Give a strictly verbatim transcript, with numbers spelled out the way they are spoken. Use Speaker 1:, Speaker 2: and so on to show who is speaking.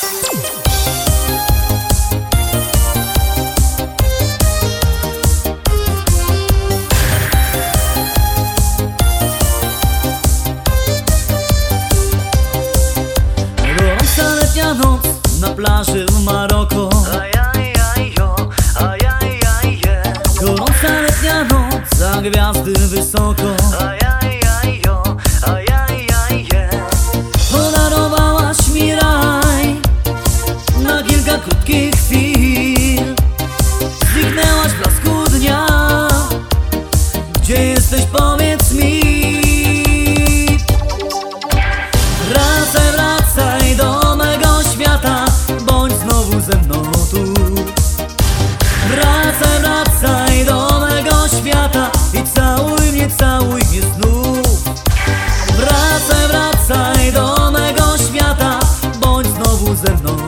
Speaker 1: Gorąca letnia noc na plaży w Maroko. Gorąca letnia noc, a gwiazdy wysoko. Podarowałaś mi raj na kilka krótkich chwil. Zniknęłaś w blasku dnia. Gdzie jesteś, powiedz mi. Wracaj, wracaj do mego świata, bądź znowu ze mną tu. Wracaj, wracaj do mego świata i całuj mnie, całuj mnie znów. Wracaj, wracaj do mego świata, bądź znowu ze mną